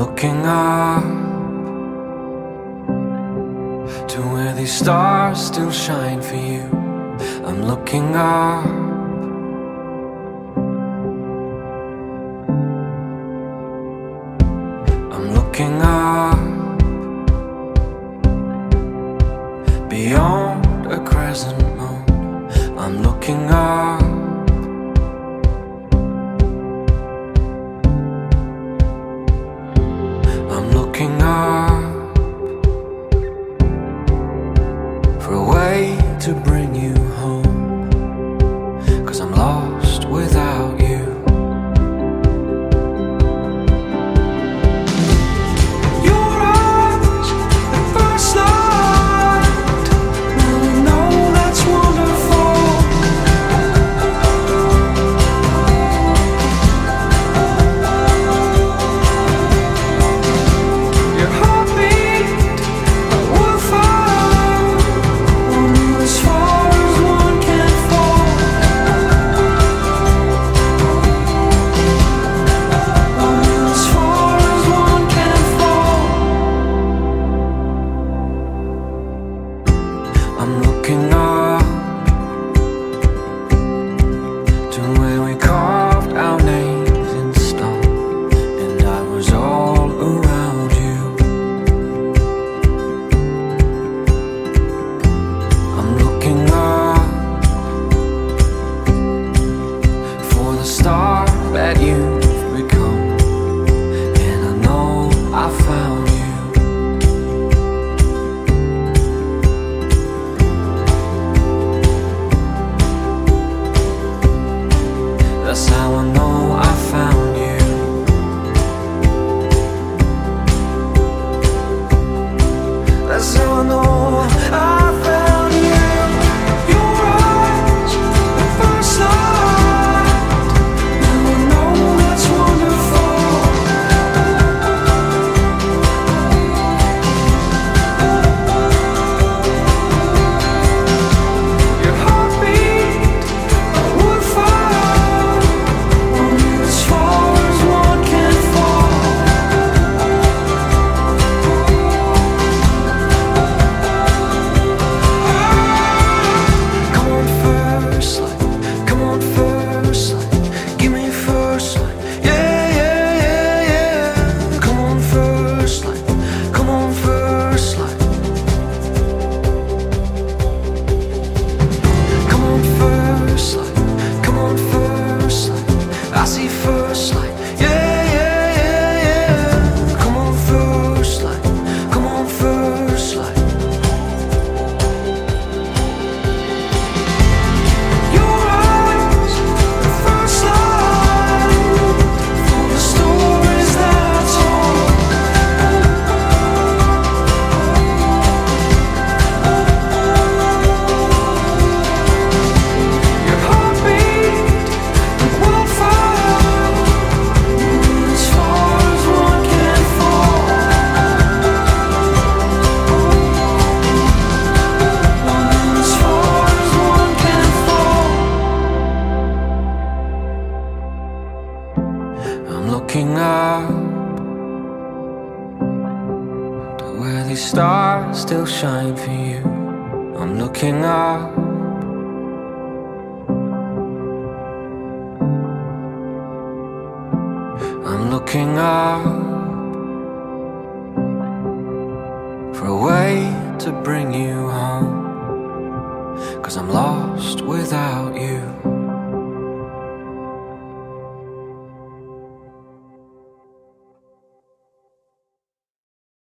looking up to where these stars still shine for you. I'm looking up. I'm looking up beyond a crescent moon. I'm looking up. I'm looking up for a way to bring you home, 'cause I'm lost without you. Your eyes at first sight, now I know that's wonderful. Your heartbeat, a wildfire, only as far as one can fall. Only as far as one can fall. I'm looking up to where we carved our names in stone, and I was all around you. I'm looking up for the star that you've become, and I know I found you. That's how I know I found you. That's how I know I found you. Your eyes at first sight, now I know that's wonderful. Your heartbeat, a woodfire, only as far as one can fall. Come on, first light, come on, first light, give me first light, yeah, yeah, yeah, yeah. Come on, first light, come on, first light. Come on, first light, come on, first light. I see first light, yeah, yeah, yeah, yeah. Come on, first light, come on, first light. Your eyes at first light, for the stories that I told. Your heartbeat, like wildfire, as far as one can fall. As far as one can fall. I'm looking up to where these stars still shine for you. I'm looking up. I'm looking up for a way to bring you home, 'cause I'm lost without you.